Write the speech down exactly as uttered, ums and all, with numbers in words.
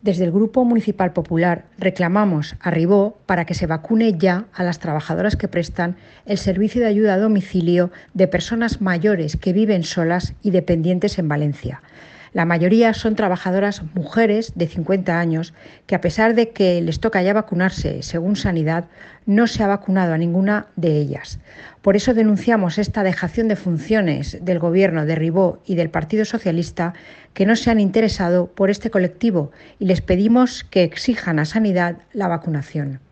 Desde el Grupo Municipal Popular reclamamos a Ribó para que se vacune ya a las trabajadoras que prestan el servicio de ayuda a domicilio de personas mayores que viven solas y dependientes en Valencia. La mayoría son trabajadoras mujeres de cincuenta años que, a pesar de que les toca ya vacunarse según Sanidad, no se ha vacunado a ninguna de ellas. Por eso denunciamos esta dejación de funciones del Gobierno de Ribó y del Partido Socialista, que no se han interesado por este colectivo, y les pedimos que exijan a Sanidad la vacunación.